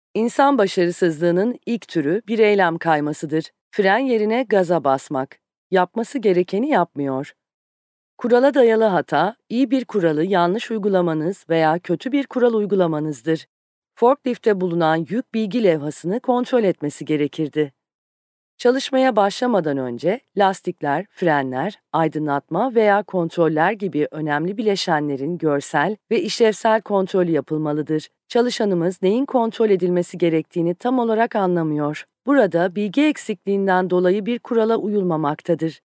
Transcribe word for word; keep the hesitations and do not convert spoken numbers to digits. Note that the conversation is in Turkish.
İnsan başarısızlığının ilk türü bir eylem kaymasıdır. Fren yerine gaza basmak. Yapması gerekeni yapmıyor. Kurala dayalı hata, iyi bir kuralı yanlış uygulamanız veya kötü bir kural uygulamanızdır. Forkliftte bulunan yük bilgi levhasını kontrol etmesi gerekirdi. Çalışmaya başlamadan önce lastikler, frenler, aydınlatma veya kontroller gibi önemli bileşenlerin görsel ve işlevsel kontrolü yapılmalıdır. Çalışanımız neyin kontrol edilmesi gerektiğini tam olarak anlamıyor. Burada bilgi eksikliğinden dolayı bir kurala uyulmamaktadır.